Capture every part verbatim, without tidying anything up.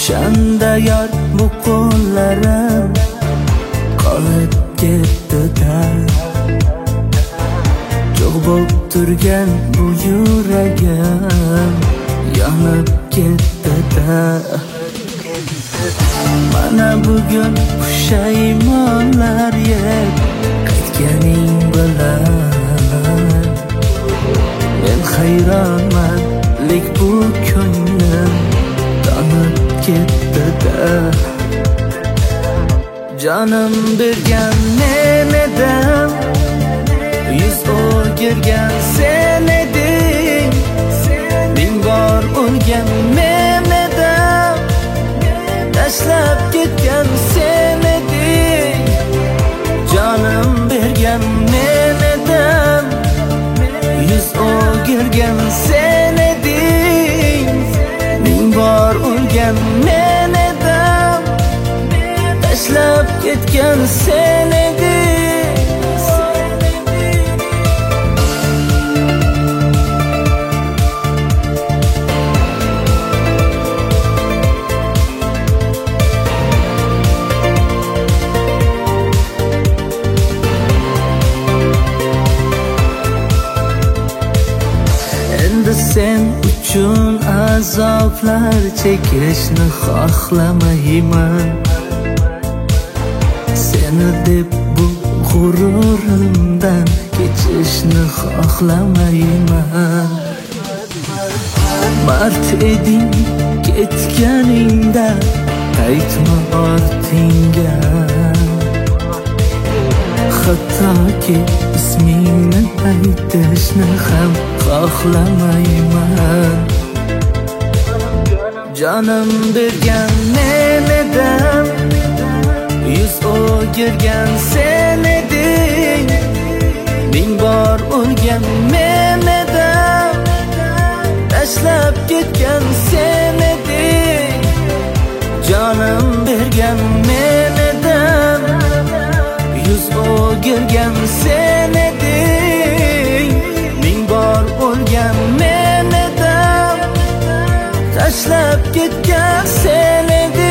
O'shanda yor bu qo'llarim qolib ketdi-da. Jo'q bo'lib turgan bu yuragim yonib ketdi-da. Mana bugun pushaymonlar yeb qaytganing bilan men hayronman, lek bu ko'nglim donib ketdi-da. Jonim bergan men edim, yuz o'girgan sen eding, ming bor o'lgan men edim, tashlab ketgan sen eding. Jonim bergan men edim, yuz o'girgan sen eding, ming bor o'lgan men edim, tashlab ketgan sen eding. Endi sen uchun azoblar chekishni xohlamayman. Seni deb bu g'ururimdan kechishni xohlamayman. Mard eding ketganingda qaytma ortingga. Hattoki ismingni aytishni ham xohlamayman. Jonim bergan men edim, yuz o'girgan sen eding, ming bor o'lgan men edim, tashlab ketgan sen eding. Jonim bergan men edim, yuz o'girgan sen eding, ming bor o'lgan men edim, tashlab ketgan sen eding.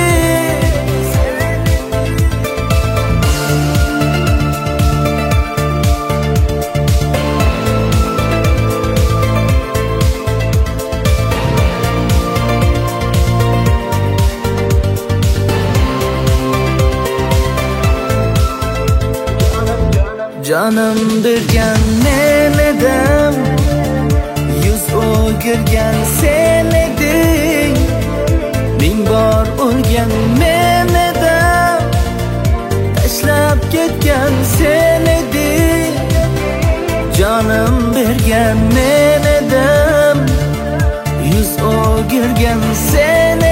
Jonim bergan men edim, yuz o'girgan sen eding, ming bor o'lgan men edim, tashlab ketgan sen eding. Jonim bergan men edim, yuz o'girgan sen